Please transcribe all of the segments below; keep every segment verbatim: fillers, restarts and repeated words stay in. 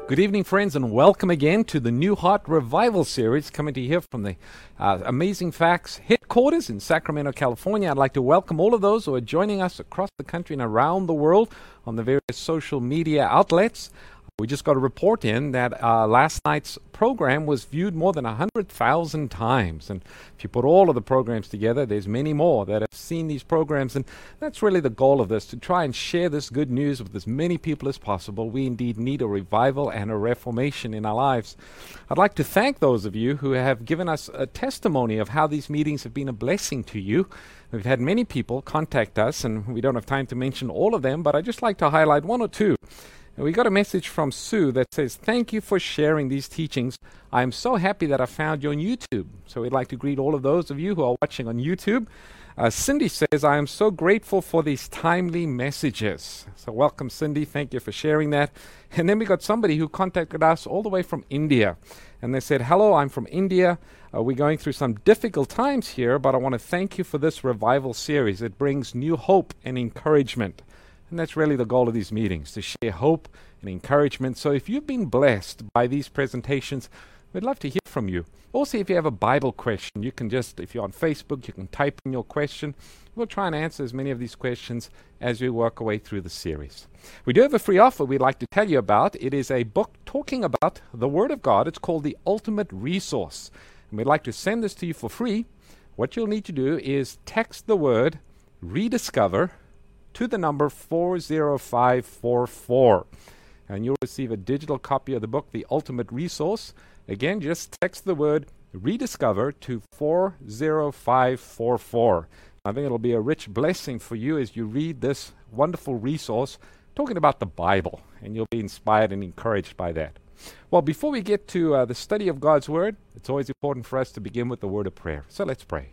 Good evening, friends, and welcome again to the New Heart Revival Series, coming to you here from the uh, Amazing Facts headquarters in Sacramento, California. I'd like to welcome all of those who are joining us across the country and around the world on the various social media outlets. We just got a report in that uh, last night's program was viewed more than one hundred thousand times. And if you put all of the programs together, there's many more that have seen these programs. And that's really the goal of this, to try and share this good news with as many people as possible. We indeed need a revival and a reformation in our lives. I'd like to thank those of you who have given us a testimony of how these meetings have been a blessing to you. We've had many people contact us, and we don't have time to mention all of them, but I'd just like to highlight one or two. We got a message from Sue that says, "Thank you for sharing these teachings. I am so happy that I found you on YouTube." So we'd like to greet all of those of you who are watching on YouTube. Uh, Cindy says, "I am so grateful for these timely messages." So welcome, Cindy. Thank you for sharing that. And then we got somebody who contacted us all the way from India. And they said, "Hello, I'm from India. Uh, we're going through some difficult times here, but I want to thank you for this revival series. It brings new hope and encouragement." And that's really the goal of these meetings, to share hope and encouragement. So if you've been blessed by these presentations, we'd love to hear from you. Also, if you have a Bible question, you can just, if you're on Facebook, you can type in your question. We'll try and answer as many of these questions as we work our way through the series. We do have a free offer we'd like to tell you about. It is a book talking about the Word of God. It's called The Ultimate Resource. And we'd like to send this to you for free. What you'll need to do is text the word rediscover to the number four zero five four four. And you'll receive a digital copy of the book, The Ultimate Resource. Again, just text the word rediscover to four zero five four four. I think it'll be a rich blessing for you as you read this wonderful resource talking about the Bible, and you'll be inspired and encouraged by that. Well, before we get to uh, the study of God's Word, it's always important for us to begin with the word of prayer. So let's pray.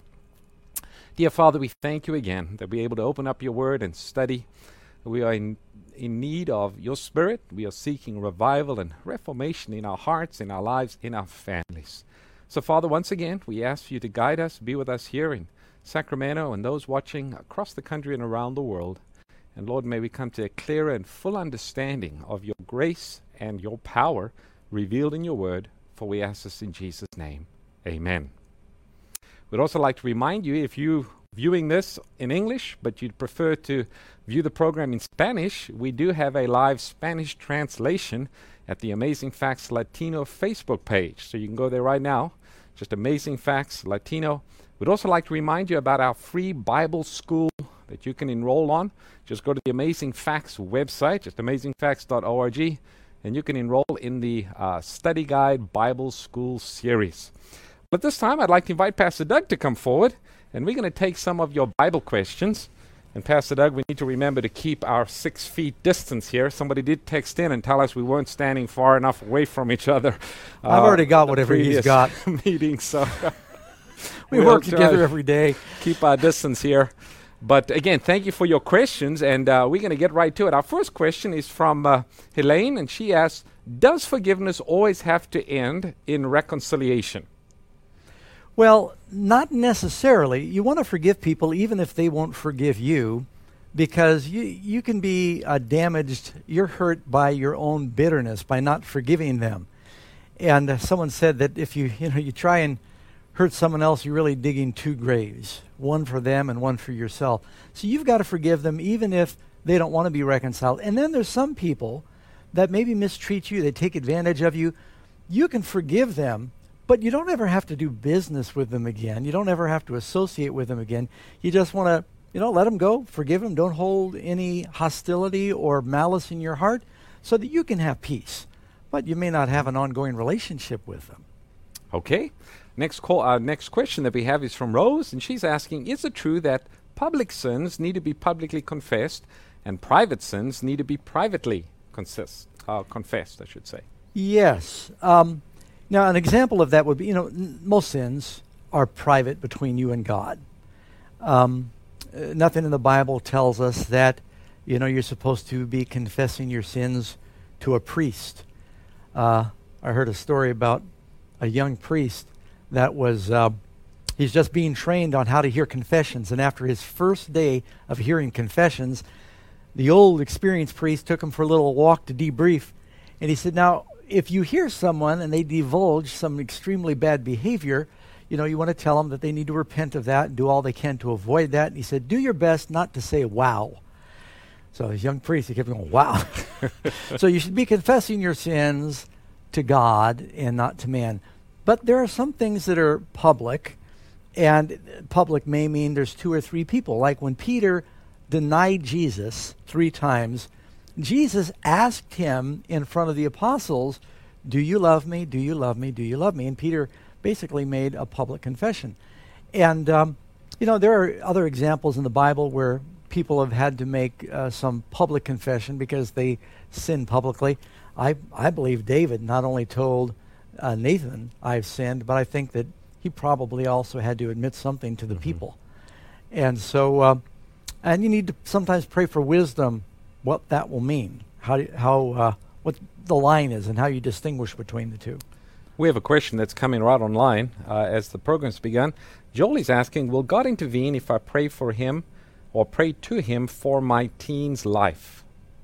Dear Father, we thank you again that we're able to open up your word and study. We are in, in need of your Spirit. We are seeking revival and reformation in our hearts, in our lives, in our families. So, Father, once again, we ask you to guide us, be with us here in Sacramento and those watching across the country and around the world. And Lord, may we come to a clearer and full understanding of your grace and your power revealed in your word, for we ask this in Jesus' name. Amen. We'd also like to remind you, if you're viewing this in English, but you'd prefer to view the program in Spanish, we do have a live Spanish translation at the Amazing Facts Latino Facebook page. So you can go there right now, just Amazing Facts Latino. We'd also like to remind you about our free Bible school that you can enroll on. Just go to the Amazing Facts website, just amazing facts dot org, and you can enroll in the uh, Study Guide Bible School series. But this time, I'd like to invite Pastor Doug to come forward, and we're going to take some of your Bible questions. And Pastor Doug, we need to remember to keep our six feet distance here. Somebody did text in and tell us we weren't standing far enough away from each other. Uh, I've already got whatever he's got. meeting, so we we'll work together every day. Keep our distance here. But again, thank you for your questions, and uh, we're going to get right to it. Our first question is from uh, Helene, and she asks, "Does forgiveness always have to end in reconciliation?" Well, not necessarily. You want to forgive people even if they won't forgive you, because you you can be uh, damaged, you're hurt by your own bitterness, by not forgiving them. And uh, someone said that if you you know you try and hurt someone else, you're really digging two graves, one for them and one for yourself. So you've got to forgive them even if they don't want to be reconciled. And then there's some people that maybe mistreat you, they take advantage of you. You can forgive them, but you don't ever have to do business with them again. You don't ever have to associate with them again. You just want to, you know, let them go, forgive them. Don't hold any hostility or malice in your heart so that you can have peace. But you may not have an ongoing relationship with them. Okay. Next call, uh, next question that we have is from Rose, and she's asking, "Is it true that public sins need to be publicly confessed and private sins need to be privately consist, uh, confessed, I should say?" Yes. Um, Now, an example of that would be, you know, n- most sins are private between you and God. Um, uh, nothing in the Bible tells us that, you know, you're supposed to be confessing your sins to a priest. Uh, I heard a story about a young priest that was, uh, he's just being trained on how to hear confessions. And after his first day of hearing confessions, the old experienced priest took him for a little walk to debrief. And he said, "Now, if you hear someone and they divulge some extremely bad behavior, you know, you want to tell them that they need to repent of that and do all they can to avoid that. And he said, do your best not to say wow. So this young priest, he kept going, wow. So you should be confessing your sins to God and not to man. But there are some things that are public, and public may mean there's two or three people. Like when Peter denied Jesus three times, Jesus asked him in front of the apostles, do you love me? Do you love me? Do you love me? And Peter basically made a public confession. And, um, you know, there are other examples in the Bible where people have had to make uh, some public confession because they sinned publicly. I, I believe David not only told uh, Nathan, I've sinned, but I think that he probably also had to admit something to the mm-hmm. people. And so, uh, and you need to sometimes pray for wisdom, what that will mean, how do, how uh, what the line is, and how you distinguish between the two. We have a question that's coming right online uh, as the program's begun. Joel is asking, will God intervene if I pray for him or pray to him for my teen's life?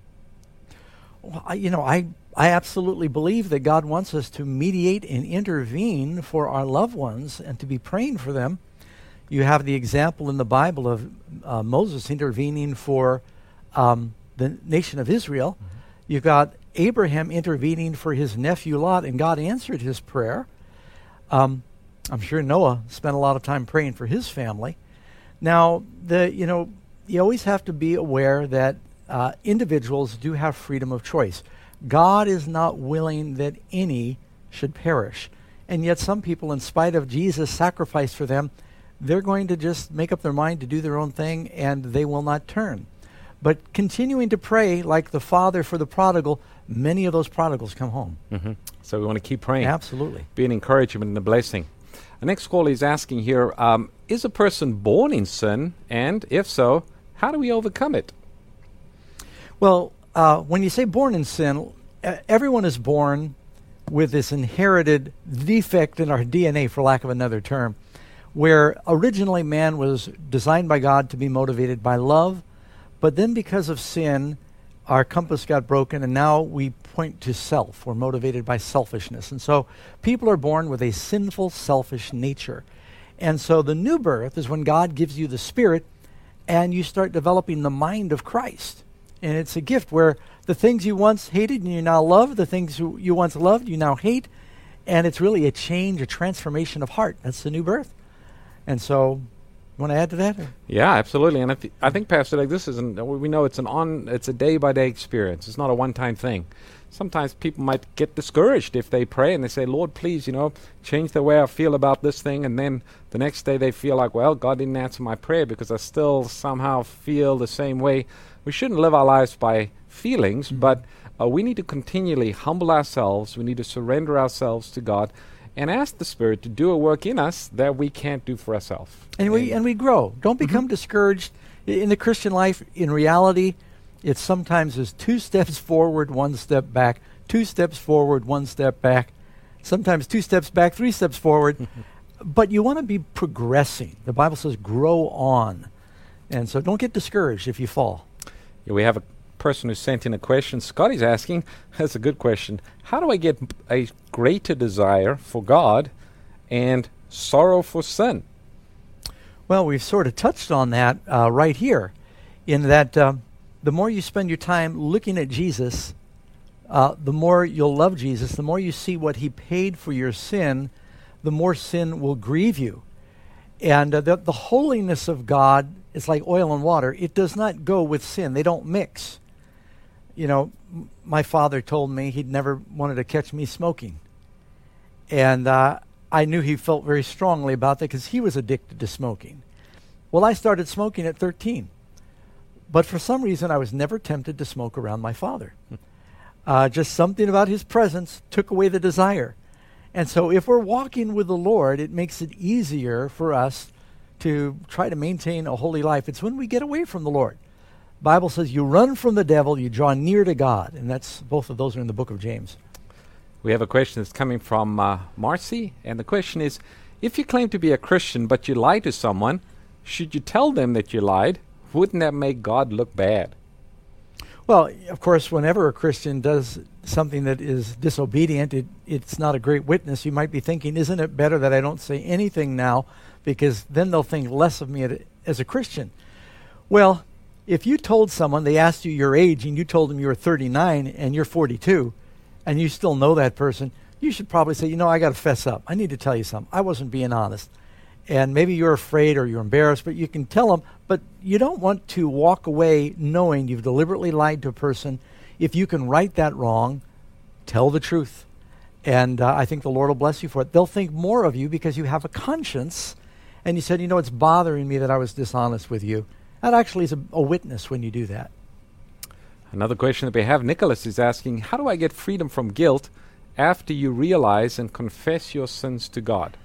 Well, I, you know, I, I absolutely believe that God wants us to mediate and intervene for our loved ones and to be praying for them. You have the example in the Bible of uh, Moses intervening for um, the nation of Israel. Mm-hmm. You've got Abraham intervening for his nephew Lot, and God answered his prayer. Um, I'm sure Noah spent a lot of time praying for his family. Now, the you know, you always have to be aware that uh, individuals do have freedom of choice. God is not willing that any should perish. And yet some people, in spite of Jesus' sacrifice for them, they're going to just make up their mind to do their own thing, and they will not turn. But continuing to pray like the father for the prodigal, many of those prodigals come home. Mm-hmm. So we want to keep praying. Absolutely. Be an encouragement and a blessing. The next caller is asking here, um, is a person born in sin? And if so, how do we overcome it? Well, uh, when you say born in sin, uh, everyone is born with this inherited defect in our D N A, for lack of another term, where originally man was designed by God to be motivated by love. But then because of sin, our compass got broken, and now we point to self. We're motivated by selfishness. And so people are born with a sinful, selfish nature. And so the new birth is when God gives you the Spirit, and you start developing the mind of Christ. And it's a gift where the things you once hated and you now love, the things you, you once loved, you now hate. And it's really a change, a transformation of heart. That's the new birth. And so... You want to add to that? Or? Yeah, absolutely. And I, th- I think, Pastor, like this isn't. We know it's an on. It's a day by day experience. It's not a one time thing. Sometimes people might get discouraged if they pray and they say, "Lord, please, you know, change the way I feel about this thing." And then the next day they feel like, "Well, God didn't answer my prayer because I still somehow feel the same way." We shouldn't live our lives by feelings, mm-hmm. but uh, we need to continually humble ourselves. We need to surrender ourselves to God and ask the Spirit to do a work in us that we can't do for ourselves. And we and we grow. Don't become mm-hmm. discouraged. I- in the Christian life, in reality, it sometimes is two steps forward, one step back, two steps forward, one step back, sometimes two steps back, three steps forward. But you want to be progressing. The Bible says grow on. And so don't get discouraged if you fall. Yeah, we have a person who sent in a question. Scotty's asking, that's a good question, how do I get a greater desire for God and sorrow for sin? Well, we've sort of touched on that uh, right here, in that um, the more you spend your time looking at Jesus, uh, the more you'll love Jesus, the more you see what he paid for your sin, the more sin will grieve you. And uh, the, the holiness of God is like oil and water. It does not go with sin. They don't mix. You know, m- my father told me he'd never wanted to catch me smoking. And uh, I knew he felt very strongly about that because he was addicted to smoking. Well, I started smoking at thirteen. But for some reason, I was never tempted to smoke around my father. uh, just something about his presence took away the desire. And so if we're walking with the Lord, it makes it easier for us to try to maintain a holy life. It's when we get away from the Lord. The Bible says you run from the devil, you draw near to God. And that's both of those are in the book of James. We have a question that's coming from uh, Marcy, and the question is, if you claim to be a Christian but you lie to someone, should you tell them that you lied? Wouldn't that make God look bad? Well, of course, whenever a Christian does something that is disobedient, it, it's not a great witness. You might be thinking, isn't it better that I don't say anything now, because then they'll think less of me as a Christian? Well, if you told someone, they asked you your age, and you told them you were thirty-nine and you're forty-two, and you still know that person, you should probably say, you know, I got to fess up. I need to tell you something. I wasn't being honest. And maybe you're afraid or you're embarrassed, but you can tell them. But you don't want to walk away knowing you've deliberately lied to a person. If you can right that wrong, tell the truth. And uh, I think the Lord will bless you for it. They'll think more of you because you have a conscience. And you said, you know, it's bothering me that I was dishonest with you. That actually is a, a witness when you do that. Another question that we have, Nicholas is asking, how do I get freedom from guilt after you realize and confess your sins to God?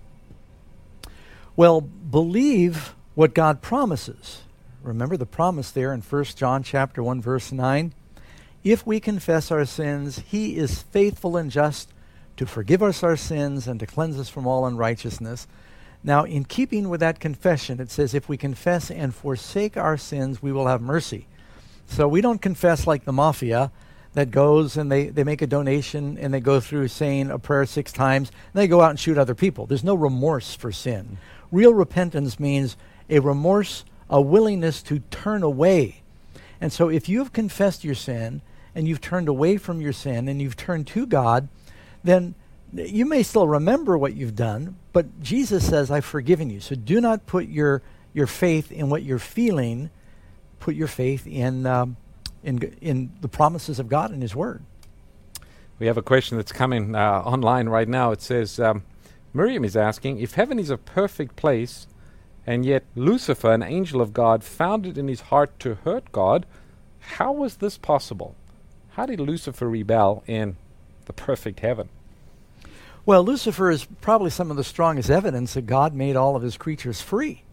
Well, believe what God promises. Remember the promise there in First John chapter one, verse nine. If we confess our sins, he is faithful and just to forgive us our sins and to cleanse us from all unrighteousness. Now, in keeping with that confession, it says, if we confess and forsake our sins, we will have mercy. So we don't confess like the mafia that goes and they, they make a donation and they go through saying a prayer six times and they go out and shoot other people. There's no remorse for sin. Real repentance means a remorse, a willingness to turn away. And so if you have confessed your sin and you've turned away from your sin and you've turned to God, then you may still remember what you've done, but Jesus says, I've forgiven you. So do not put your, your faith in what you're feeling. Put your faith in, um, in, in the promises of God and his word. We have a question that's coming uh, online right now. It says, um, Miriam is asking, if heaven is a perfect place, and yet Lucifer, an angel of God, found it in his heart to hurt God, how was this possible? How did Lucifer rebel in the perfect heaven? Well, Lucifer is probably some of the strongest evidence that God made all of his creatures free.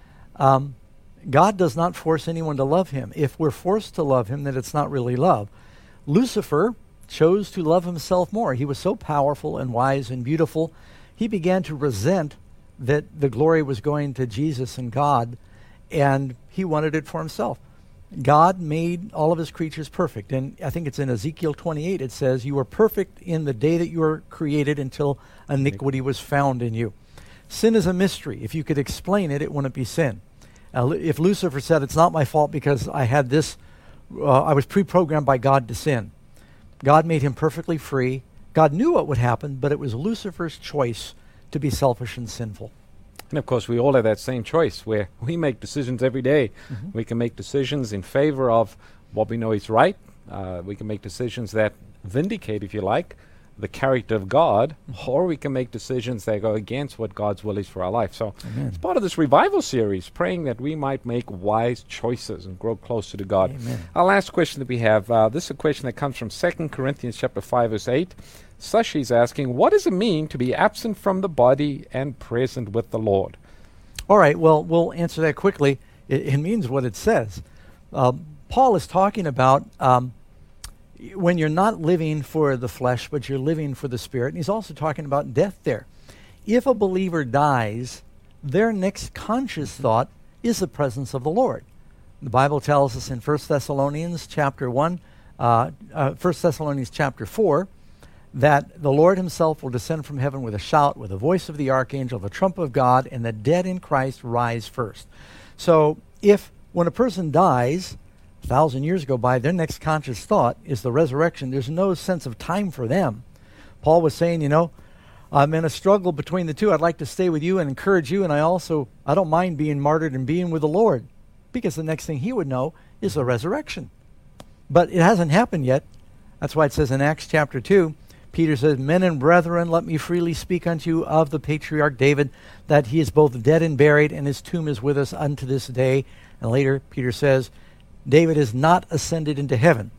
Um, God does not force anyone to love him. If we're forced to love him, then it's not really love. Lucifer chose to love himself more. He was so powerful and wise and beautiful, he began to resent that the glory was going to Jesus and God, and he wanted it for himself. God made all of his creatures perfect. And I think it's in Ezekiel twenty-eight, it says, you were perfect in the day that you were created until iniquity was found in you. Sin is a mystery. If you could explain it, it wouldn't be sin. Uh, if Lucifer said, it's not my fault because I had this, uh, I was pre-programmed by God to sin. God made him perfectly free. God knew what would happen, but it was Lucifer's choice to be selfish and sinful. And of course, we all have that same choice where we make decisions every day. Mm-hmm. We can make decisions in favor of what we know is right. Uh, we can make decisions that vindicate, if you like, the character of God, mm-hmm. or we can make decisions that go against what God's will is for our life. So Amen. It's part of this revival series, praying that we might make wise choices and grow closer to God. Amen. Our last question that we have, uh, this is a question that comes from Second Corinthians chapter five, verse eight. Sashi is asking, what does it mean to be absent from the body and present with the Lord? All right, well, we'll answer that quickly. It, it means what it says. Uh, Paul is talking about um, when you're not living for the flesh, but you're living for the Spirit. And he's also talking about death there. If a believer dies, their next conscious thought is the presence of the Lord. The Bible tells us in First Thessalonians chapter one, uh, uh, First Thessalonians chapter four, that the Lord himself will descend from heaven with a shout, with the voice of the archangel, the trump of God, and the dead in Christ rise first. So if when a person dies, a thousand years go by, their next conscious thought is the resurrection, there's no sense of time for them. Paul was saying, you know, I'm in a struggle between the two. I'd like to stay with you and encourage you, and I also, I don't mind being martyred and being with the Lord, because the next thing he would know is the resurrection. But it hasn't happened yet. That's why it says in Acts chapter two, Peter says, men and brethren, let me freely speak unto you of the patriarch David, that he is both dead and buried, and his tomb is with us unto this day. And later, Peter says, David is not ascended into heaven.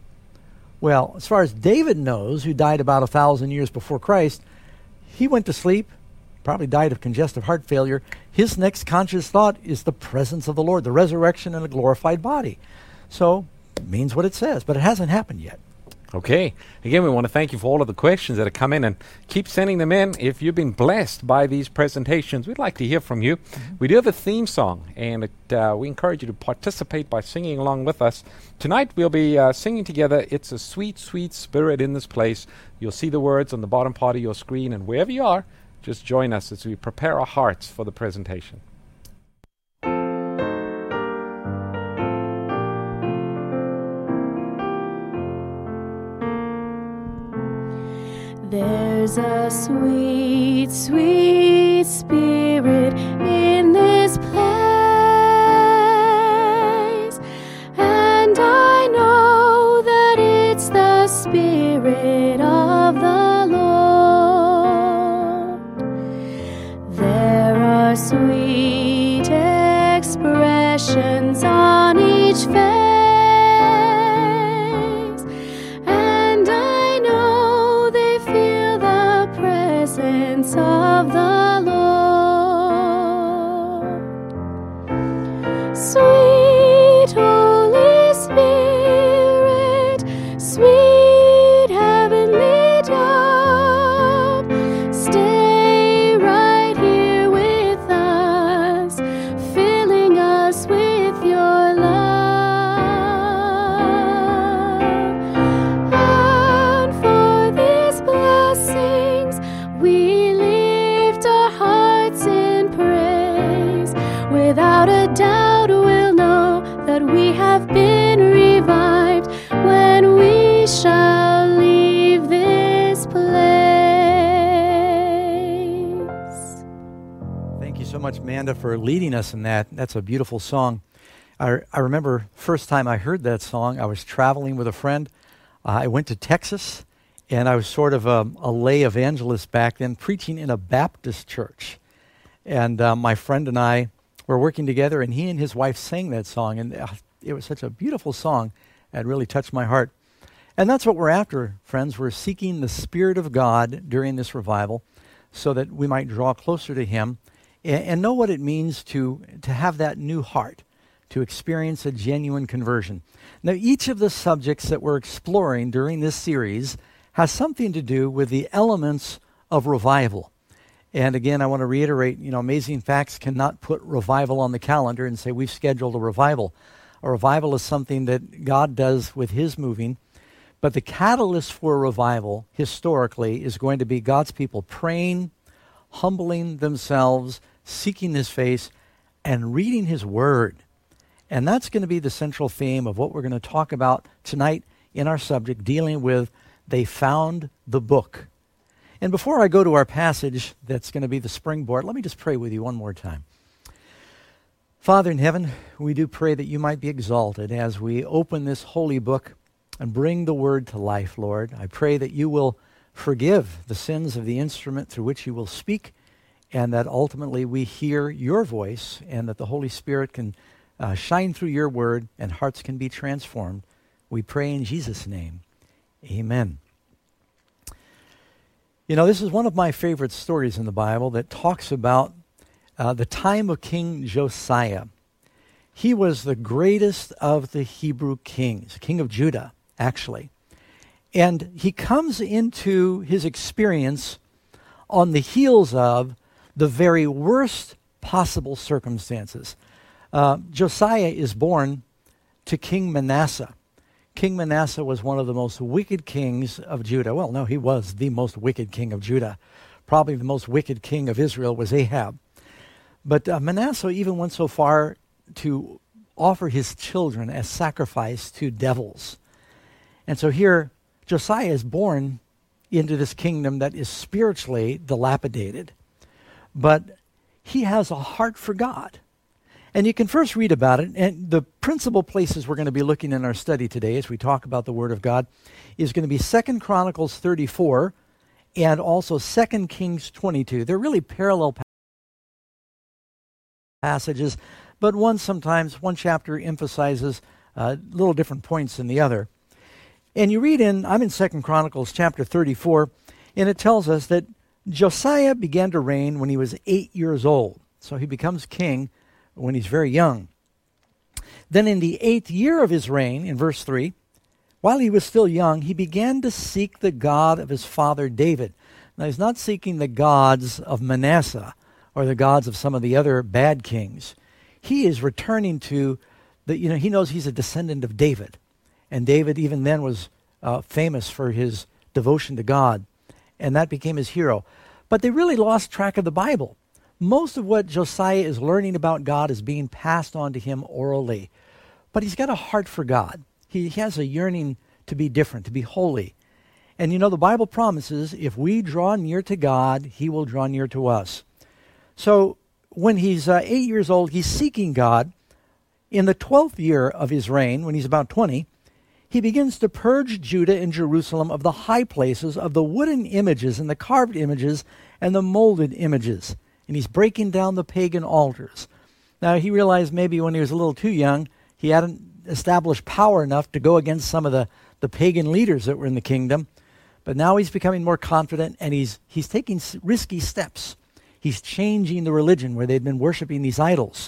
Well, as far as David knows, who died about a thousand years before Christ, he went to sleep, probably died of congestive heart failure. His next conscious thought is the presence of the Lord, the resurrection and a glorified body. So, it means what it says, but it hasn't happened yet. Okay. Again, we want to thank you for all of the questions that have come in, and keep sending them in. If you've been blessed by these presentations, we'd like to hear from you. Mm-hmm. We do have a theme song, and it, uh, we encourage you to participate by singing along with us. Tonight, we'll be uh, singing together, It's a Sweet, Sweet Spirit in This Place. You'll see the words on the bottom part of your screen, and wherever you are, just join us as we prepare our hearts for the presentation. There's a sweet, sweet spirit in this place, and I know that it's the Spirit of the Lord. There are sweet expressions on each face, of the Lord. Sweet Holy Spirit, sweet heavenly dove, stay right here with us, filling us with your love. And for these blessings we without a doubt we'll know that we have been revived when we shall leave this place. Thank you so much, Amanda, for leading us in that. That's a beautiful song. I, I remember first time I heard that song, I was traveling with a friend. Uh, I went to Texas, and I was sort of a, a lay evangelist back then, preaching in a Baptist church. And uh, my friend and I were working together, and he and his wife sang that song, and uh, it was such a beautiful song. It really touched my heart. And that's what we're after, friends. We're seeking the Spirit of God during this revival so that we might draw closer to Him and, and know what it means to, to have that new heart, to experience a genuine conversion. Now, each of the subjects that we're exploring during this series has something to do with the elements of revival. And again, I want to reiterate, you know, Amazing Facts cannot put revival on the calendar and say we've scheduled a revival. A revival is something that God does with His moving. But the catalyst for a revival, historically, is going to be God's people praying, humbling themselves, seeking His face, and reading His Word. And that's going to be the central theme of what we're going to talk about tonight in our subject, dealing with They Found the Book. And before I go to our passage that's going to be the springboard, let me just pray with you one more time. Father in heaven, we do pray that you might be exalted as we open this holy book and bring the word to life, Lord. I pray that you will forgive the sins of the instrument through which you will speak, and that ultimately we hear your voice, and that the Holy Spirit can uh, shine through your word and hearts can be transformed. We pray in Jesus' name. Amen. You know, this is one of my favorite stories in the Bible that talks about uh, the time of King Josiah. He was the greatest of the Hebrew kings, king of Judah, actually. And he comes into his experience on the heels of the very worst possible circumstances. Uh, Josiah is born to King Manasseh. King Manasseh was one of the most wicked kings of Judah. Well, no, he was the most wicked king of Judah. Probably the most wicked king of Israel was Ahab. But uh, Manasseh even went so far to offer his children as sacrifice to devils. And so here, Josiah is born into this kingdom that is spiritually dilapidated. But he has a heart for God. And you can first read about it, and the principal places we're going to be looking in our study today as we talk about the Word of God is going to be Second Chronicles thirty-four and also Second Kings twenty-two. They're really parallel passages, but one sometimes, one chapter emphasizes uh, little different points than the other. And you read in, I'm in Second Chronicles chapter thirty-four, and it tells us that Josiah began to reign when he was eight years old. So he becomes king when he's very young. Then in the eighth year of his reign, in verse three, while he was still young, he began to seek the God of his father David. Now, he's not seeking the gods of Manasseh or the gods of some of the other bad kings. He is returning to the, you know, he knows he's a descendant of David. And David even then was uh, famous for his devotion to God. And that became his hero. But they really lost track of the Bible. Most of what Josiah is learning about God is being passed on to him orally. But he's got a heart for God. He has a yearning to be different, to be holy. And you know, the Bible promises if we draw near to God, he will draw near to us. So when he's uh, eight years old, he's seeking God. In the twelfth year of his reign, when he's about twenty, he begins to purge Judah and Jerusalem of the high places, of the wooden images and the carved images and the molded images. And he's breaking down the pagan altars. Now, he realized maybe when he was a little too young, he hadn't established power enough to go against some of the, the pagan leaders that were in the kingdom. But now he's becoming more confident, and he's he's taking risky steps. He's changing the religion where they'd been worshiping these idols.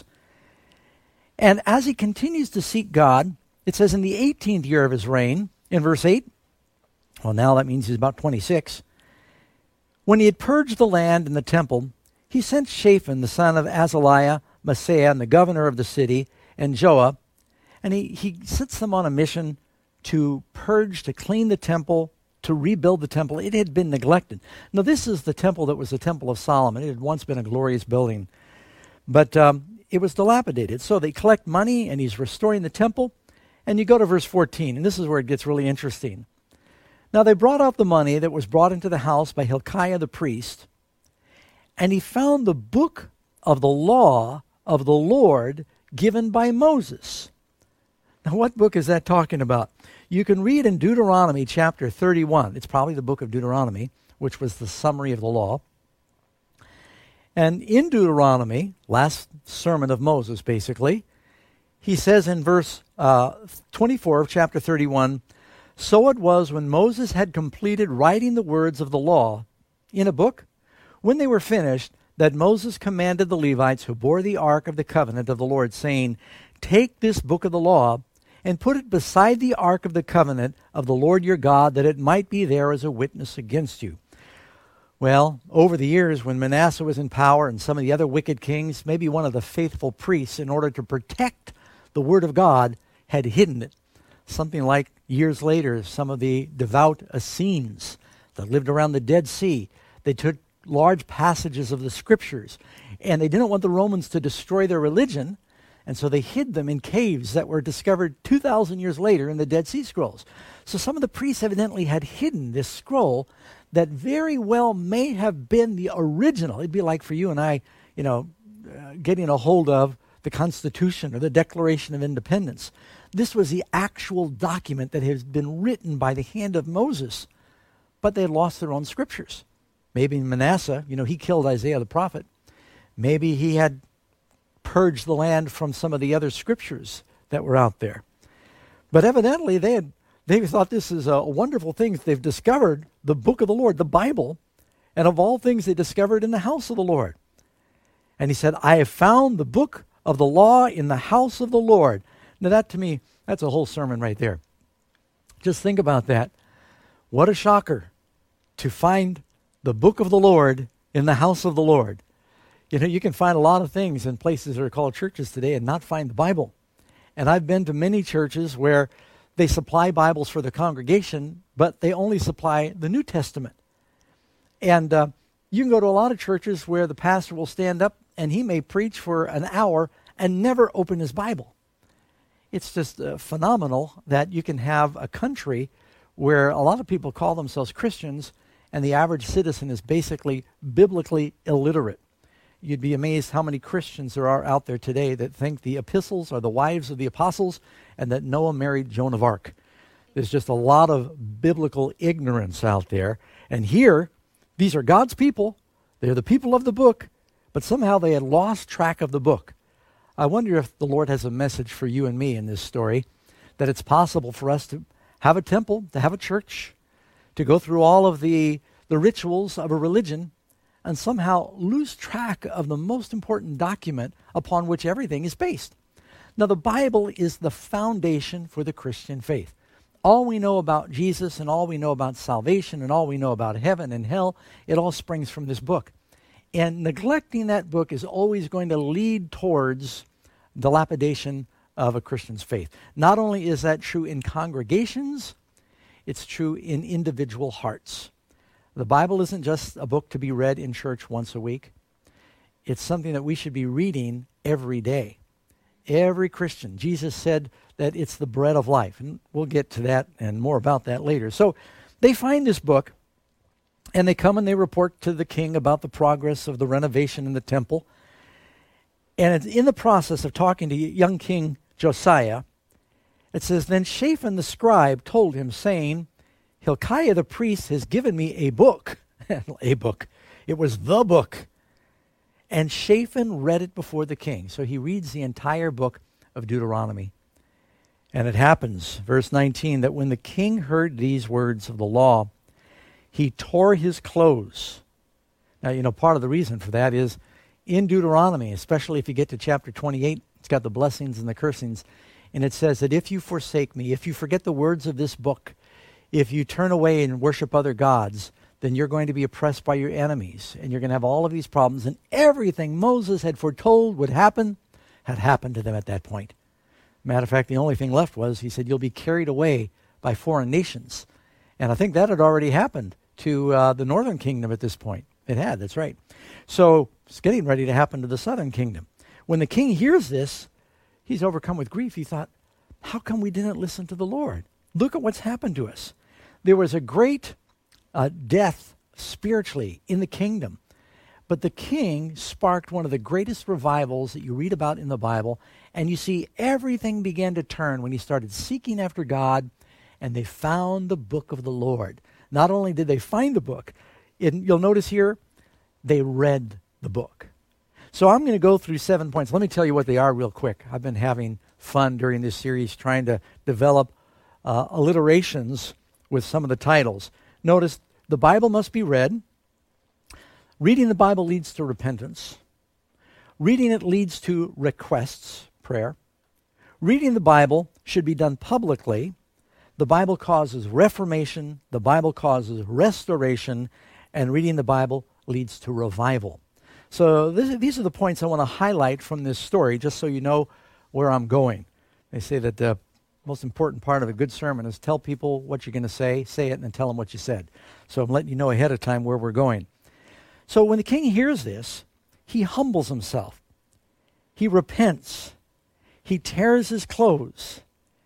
And as he continues to seek God, it says in the eighteenth year of his reign, in verse eight, well, now that means he's about twenty-six, when he had purged the land and the temple, he sent Shaphan, the son of Azaliah, Maaseiah, and the governor of the city, and Joah, and he, he sets them on a mission to purge, to clean the temple, to rebuild the temple. It had been neglected. Now, this is the temple that was the Temple of Solomon. It had once been a glorious building, but um, it was dilapidated. So they collect money, and he's restoring the temple. And you go to verse fourteen, and this is where it gets really interesting. Now, they brought out the money that was brought into the house by Hilkiah the priest, and he found the book of the law of the Lord given by Moses. Now, what book is that talking about? You can read in Deuteronomy chapter thirty-one. It's probably the book of Deuteronomy, which was the summary of the law. And in Deuteronomy, last sermon of Moses, basically, he says in verse uh, twenty-four of chapter thirty-one, "So it was when Moses had completed writing the words of the law in a book, when they were finished, that Moses commanded the Levites who bore the ark of the covenant of the Lord, saying, 'Take this book of the law and put it beside the ark of the covenant of the Lord your God, that it might be there as a witness against you.'" Well, over the years, when Manasseh was in power and some of the other wicked kings, maybe one of the faithful priests, in order to protect the word of God, had hidden it. Something like years later, some of the devout Essenes that lived around the Dead Sea, they took large passages of the scriptures, and they didn't want the Romans to destroy their religion, and so they hid them in caves that were discovered two thousand years later in the Dead Sea Scrolls. So some of the priests evidently had hidden this scroll that very well may have been the original. It'd be like for you and I, you know, uh, getting a hold of the Constitution or the Declaration of Independence. This was the actual document that has been written by the hand of Moses, but they had lost their own scriptures. Maybe Manasseh, you know, he killed Isaiah the prophet. Maybe he had purged the land from some of the other scriptures that were out there. But evidently they had they thought this is a wonderful thing. They've discovered the book of the Lord, the Bible, and of all things they discovered in the house of the Lord. And he said, "I have found the book of the law in the house of the Lord." Now that, to me, that's a whole sermon right there. Just think about that. What a shocker to find the book of the Lord in the house of the Lord. You know, you can find a lot of things in places that are called churches today and not find the Bible. And I've been to many churches where they supply Bibles for the congregation, but they only supply the New Testament. And uh, you can go to a lot of churches where the pastor will stand up and he may preach for an hour and never open his Bible. It's just uh, phenomenal that you can have a country where a lot of people call themselves Christians and the average citizen is basically biblically illiterate. You'd be amazed how many Christians there are out there today that think the epistles are the wives of the apostles and that Noah married Joan of Arc. There's just a lot of biblical ignorance out there. And here, these are God's people. They're the people of the book, but somehow they had lost track of the book. I wonder if the Lord has a message for you and me in this story, that it's possible for us to have a temple, to have a church, to go through all of the, the rituals of a religion, and somehow lose track of the most important document upon which everything is based. Now, the Bible is the foundation for the Christian faith. All we know about Jesus and all we know about salvation and all we know about heaven and hell, it all springs from this book. And neglecting that book is always going to lead towards dilapidation of a Christian's faith. Not only is that true in congregations, it's true in individual hearts. The Bible isn't just a book to be read in church once a week. It's something that we should be reading every day. Every Christian. Jesus said that it's the bread of life. And we'll get to that and more about that later. So they find this book, and they come and they report to the king about the progress of the renovation in the temple. And it's in the process of talking to young King Josiah, it says, Then Shaphan the scribe told him, saying, Hilkiah the priest has given me a book. A book. It was the book. And Shaphan read it before the king. So he reads the entire book of Deuteronomy. And it happens, verse nineteen, that when the king heard these words of the law, he tore his clothes. Now, you know, part of the reason for that is in Deuteronomy, especially if you get to chapter twenty-eight, it's got the blessings and the cursings. And it says that if you forsake me, if you forget the words of this book, if you turn away and worship other gods, then you're going to be oppressed by your enemies. And you're going to have all of these problems. And everything Moses had foretold would happen had happened to them at that point. Matter of fact, the only thing left was, he said, you'll be carried away by foreign nations. And I think that had already happened to uh, the northern kingdom at this point. It had, that's right. So it's getting ready to happen to the southern kingdom. When the king hears this, he's overcome with grief. He thought, how come we didn't listen to the Lord? Look at what's happened to us. There was a great uh, death spiritually in the kingdom. But the king sparked one of the greatest revivals that you read about in the Bible. And you see everything began to turn when he started seeking after God, and they found the book of the Lord. Not only did they find the book, it, you'll notice here, they read the book. So I'm going to go through seven points. Let me tell you what they are real quick. I've been having fun during this series trying to develop uh, alliterations with some of the titles. Notice, the Bible must be read. Reading the Bible leads to repentance. Reading it leads to requests, prayer. Reading the Bible should be done publicly. The Bible causes reformation. The Bible causes restoration. And reading the Bible leads to revival. So this, these are the points I want to highlight from this story, just so you know where I'm going. They say that the most important part of a good sermon is tell people what you're going to say, say it, and then tell them what you said. So I'm letting you know ahead of time where we're going. So when the king hears this, he humbles himself. He repents. He tears his clothes.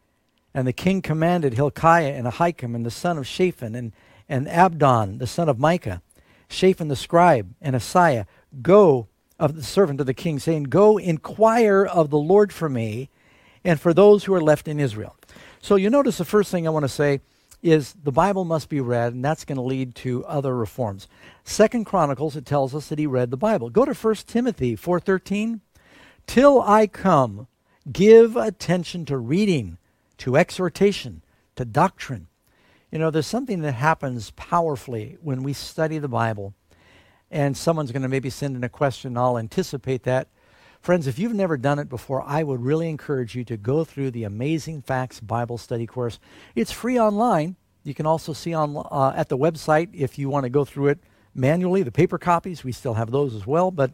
And the king commanded Hilkiah and Ahikam and the son of Shaphan and, and Abdon, the son of Micah, Shaphan the scribe and Asaiah, go, of the servant of the king, saying, Go inquire of the Lord for me and for those who are left in Israel. So you notice the first thing I want to say is the Bible must be read, and that's going to lead to other reforms. Second Chronicles, it tells us that he read the Bible. Go to First Timothy four thirteen. Till I come, give attention to reading, to exhortation, to doctrine. You know, there's something that happens powerfully when we study the Bible, and someone's going to maybe send in a question. I'll anticipate that. Friends, if you've never done it before, I would really encourage you to go through the Amazing Facts Bible Study course. It's free online. You can also see on uh, at the website if you want to go through it manually. The paper copies, we still have those as well, but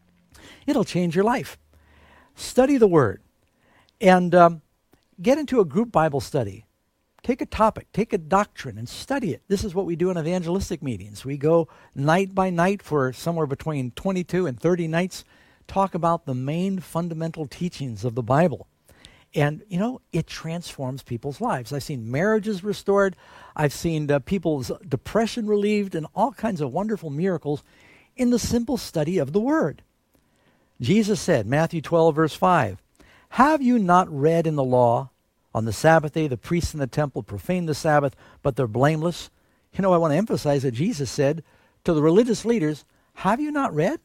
it'll change your life. Study the Word and um, get into a group Bible study. Take a topic, take a doctrine, and study it. This is what we do in evangelistic meetings. We go night by night for somewhere between twenty-two and thirty nights, talk about the main fundamental teachings of the Bible. And, you know, it transforms people's lives. I've seen marriages restored. I've seen uh, people's depression relieved and all kinds of wonderful miracles in the simple study of the Word. Jesus said, Matthew twelve, verse five, Have you not read in the law, on the Sabbath day, the priests in the temple profane the Sabbath, but they're blameless? You know, I want to emphasize that Jesus said to the religious leaders, have you not read?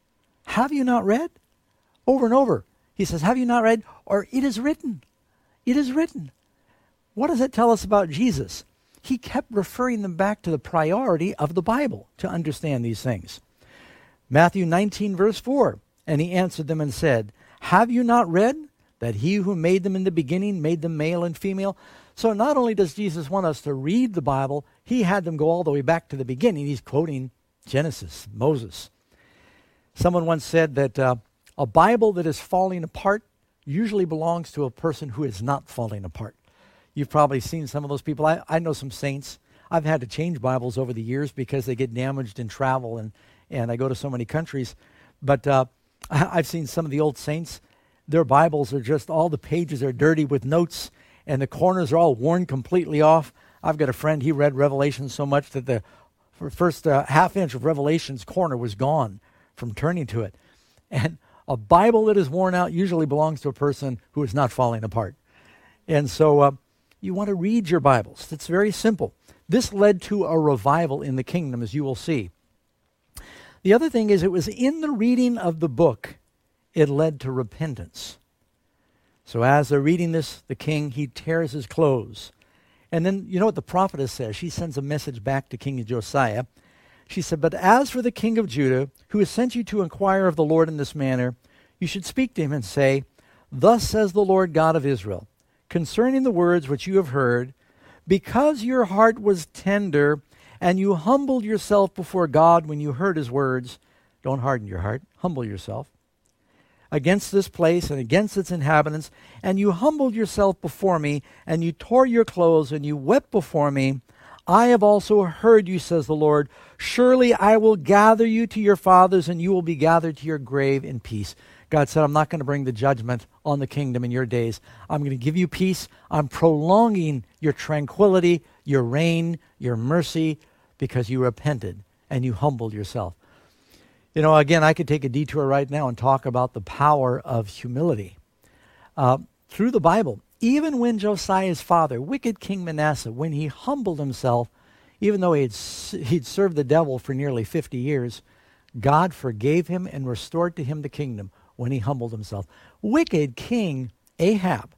Have you not read? Over and over. He says, have you not read? Or it is written. It is written. What does that tell us about Jesus? He kept referring them back to the priority of the Bible to understand these things. Matthew nineteen, verse four, and he answered them and said, have you not read that he who made them in the beginning made them male and female? So not only does Jesus want us to read the Bible, he had them go all the way back to the beginning. He's quoting Genesis, Moses. Someone once said that uh, a Bible that is falling apart usually belongs to a person who is not falling apart. You've probably seen some of those people. I, I know some saints. I've had to change Bibles over the years because they get damaged in travel, and, and I go to so many countries. But uh, I, I've seen some of the old saints. Their Bibles are just, all the pages are dirty with notes, and the corners are all worn completely off. I've got a friend, he read Revelation so much that the first uh, half inch of Revelation's corner was gone from turning to it. And a Bible that is worn out usually belongs to a person who is not falling apart. And so uh, you want to read your Bibles. It's very simple. This led to a revival in the kingdom, as you will see. The other thing is, it was in the reading of the book, it led to repentance. So as they're reading this, the king, he tears his clothes. And then, you know what the prophetess says? She sends a message back to King Josiah. She said, "But as for the king of Judah, who has sent you to inquire of the Lord in this manner, you should speak to him and say, Thus says the Lord God of Israel, concerning the words which you have heard, because your heart was tender, and you humbled yourself before God when you heard his words," don't harden your heart, humble yourself, "against this place and against its inhabitants, and you humbled yourself before me, and you tore your clothes, and you wept before me, I have also heard you, says the Lord. Surely I will gather you to your fathers, and you will be gathered to your grave in peace." God said, I'm not going to bring the judgment on the kingdom in your days. I'm going to give you peace. I'm prolonging your tranquility, your reign, your mercy, because you repented and you humbled yourself. You know, again, I could take a detour right now and talk about the power of humility. Uh, through the Bible, even when Josiah's father, wicked King Manasseh, when he humbled himself, even though he'd, he'd served the devil for nearly fifty years, God forgave him and restored to him the kingdom when he humbled himself. Wicked King Ahab,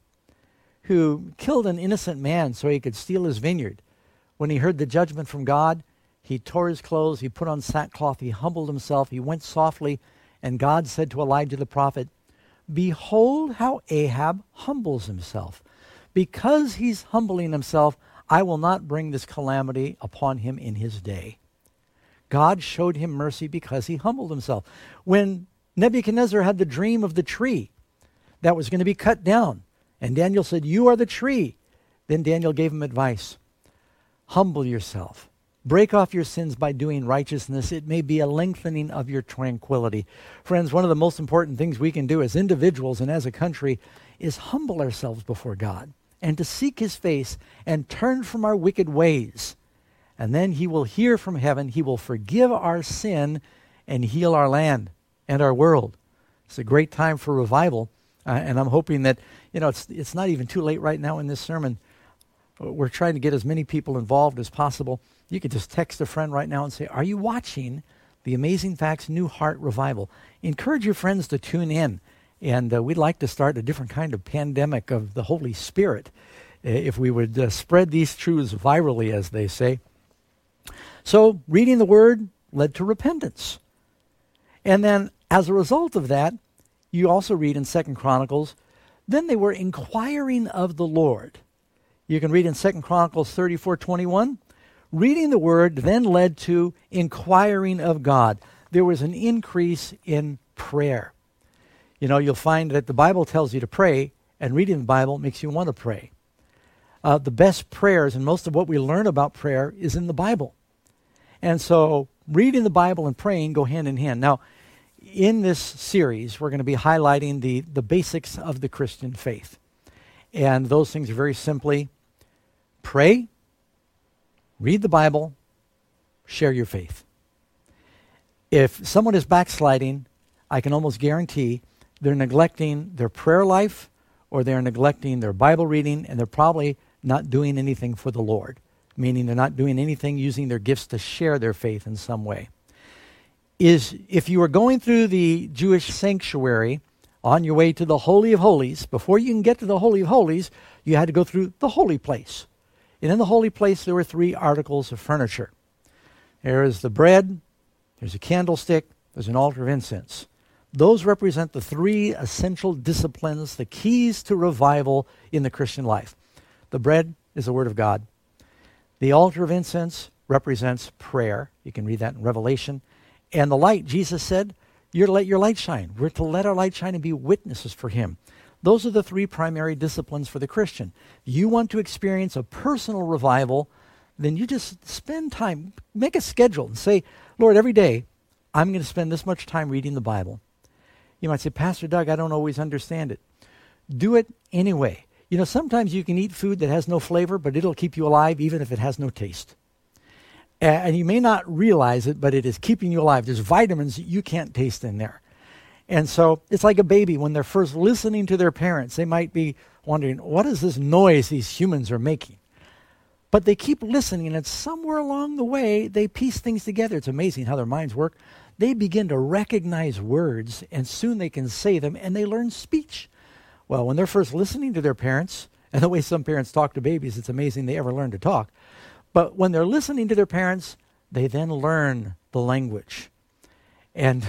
who killed an innocent man so he could steal his vineyard, when he heard the judgment from God, he tore his clothes, he put on sackcloth, he humbled himself, he went softly, and God said to Elijah the prophet, "Behold how Ahab humbles himself. Because he's humbling himself, I will not bring this calamity upon him in his day." God showed him mercy because he humbled himself. When Nebuchadnezzar had the dream of the tree that was going to be cut down, and Daniel said, "You are the tree," then Daniel gave him advice. Humble yourself. Break off your sins by doing righteousness. It may be a lengthening of your tranquility. Friends, one of the most important things we can do as individuals and as a country is humble ourselves before God and to seek his face and turn from our wicked ways. And then he will hear from heaven. He will forgive our sin and heal our land and our world. It's a great time for revival. Uh, and I'm hoping that, you know, it's it's not even too late right now in this sermon. We're trying to get as many people involved as possible. You could just text a friend right now and say, "Are you watching the Amazing Facts New Heart Revival?" Encourage your friends to tune in. And uh, we'd like to start a different kind of pandemic of the Holy Spirit, uh, if we would uh, spread these truths virally, as they say. So reading the Word led to repentance. And then as a result of that, you also read in Second Chronicles, then they were inquiring of the Lord. You can read in Second Chronicles thirty-four twenty-one, reading the Word then led to inquiring of God. There was an increase in prayer. You know, you'll find that the Bible tells you to pray, and reading the Bible makes you want to pray. Uh, the best prayers, and most of what we learn about prayer, is in the Bible. And so reading the Bible and praying go hand in hand. Now, in this series, we're going to be highlighting the, the basics of the Christian faith. And those things are very simply pray, read the Bible, share your faith. If someone is backsliding, I can almost guarantee they're neglecting their prayer life, or they're neglecting their Bible reading, and they're probably not doing anything for the Lord, meaning they're not doing anything using their gifts to share their faith in some way. Is if you are going through the Jewish sanctuary on your way to the Holy of Holies, before you can get to the Holy of Holies, you had to go through the holy place. And in the holy place, there were three articles of furniture. There is the bread, there's a candlestick, there's an altar of incense. Those represent the three essential disciplines, the keys to revival in the Christian life. The bread, is the Word of God. The altar of incense represents prayer. You can read that in Revelation. And the light, Jesus said, you're to let your light shine. We're to let our light shine and be witnesses for him. Those are the three primary disciplines for the Christian. You want to experience a personal revival, then you just spend time, make a schedule and say, Lord, every day I'm going to spend this much time reading the Bible. You might say, Pastor Doug, I don't always understand it. Do it anyway. You know, sometimes you can eat food that has no flavor, but it'll keep you alive even if it has no taste. Uh, and you may not realize it, but it is keeping you alive. There's vitamins that you can't taste in there. And so it's like a baby when they're first listening to their parents. They might be wondering, what is this noise these humans are making? But they keep listening, and somewhere along the way, they piece things together. It's amazing how their minds work. They begin to recognize words, and soon they can say them, and they learn speech. Well, when they're first listening to their parents, and the way some parents talk to babies, it's amazing they ever learn to talk. But when they're listening to their parents, they then learn the language. And,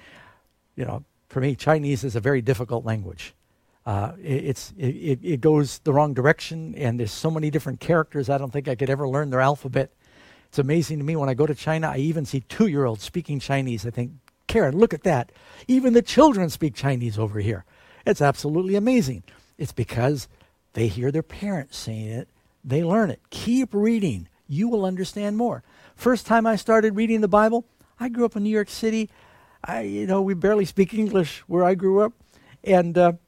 you know, for me, Chinese is a very difficult language. Uh, it, it's it, it goes the wrong direction, and there's so many different characters, I don't think I could ever learn their alphabet. It's amazing to me when I go to China, I even see two-year-olds speaking Chinese. I think, Karen, look at that. Even the children speak Chinese over here. It's absolutely amazing. It's because they hear their parents saying it. They learn it. Keep reading. You will understand more. First time I started reading the Bible, I grew up in New York City. I, you know, we barely speak English where I grew up. And uh,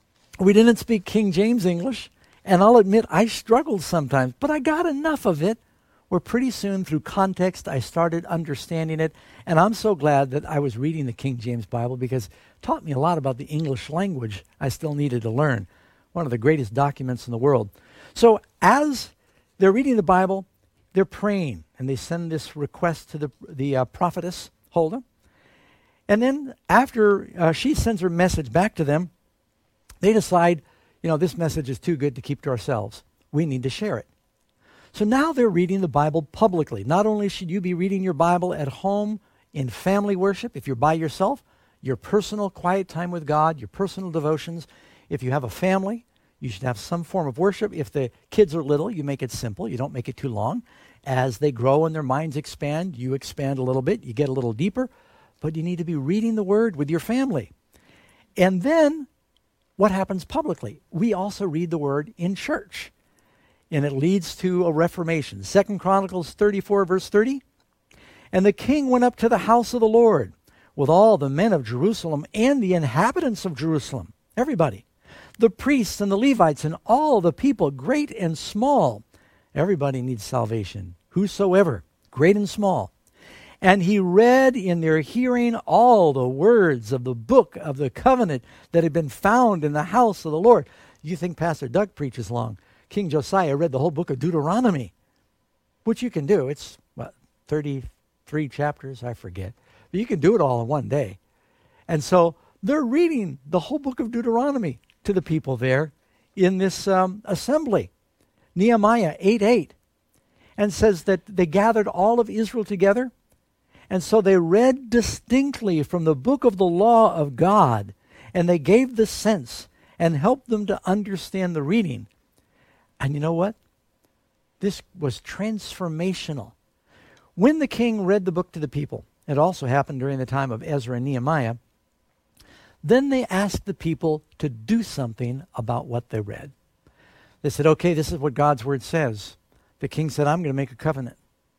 we didn't speak King James English. And I'll admit, I struggled sometimes. But I got enough of it where pretty soon, through context, I started understanding it. And I'm so glad that I was reading the King James Bible because it taught me a lot about the English language I still needed to learn. One of the greatest documents in the world. So as they're reading the Bible, they're praying, and they send this request to the, the uh, prophetess, Huldah. And then after uh, she sends her message back to them, they decide, you know, this message is too good to keep to ourselves. We need to share it. So now they're reading the Bible publicly. Not only should you be reading your Bible at home in family worship, if you're by yourself, your personal quiet time with God, your personal devotions. If you have a family, you should have some form of worship. If the kids are little, you make it simple. You don't make it too long. As they grow and their minds expand, you expand a little bit. You get a little deeper. But you need to be reading the Word with your family. And then what happens publicly? We also read the Word in church. And it leads to a reformation. Second Chronicles thirty-four, verse thirty. And the king went up to the house of the Lord with all the men of Jerusalem and the inhabitants of Jerusalem. Everybody. The priests and the Levites and all the people, great and small. Everybody needs salvation. Whosoever, great and small. And he read in their hearing all the words of the book of the covenant that had been found in the house of the Lord. You think Pastor Doug preaches long. King Josiah read the whole book of Deuteronomy, which you can do. It's, what, thirty-three chapters? I forget. But you can do it all in one day. And so they're reading the whole book of Deuteronomy to the people there in this um, assembly. Nehemiah eight eight. And says that they gathered all of Israel together. And so they read distinctly from the book of the law of God. And they gave the sense and helped them to understand the reading. And you know what? This was transformational. When the king read the book to the people, it also happened during the time of Ezra and Nehemiah, then they asked the people to do something about what they read. They said, okay, this is what God's word says. The king said, I'm going to make a covenant.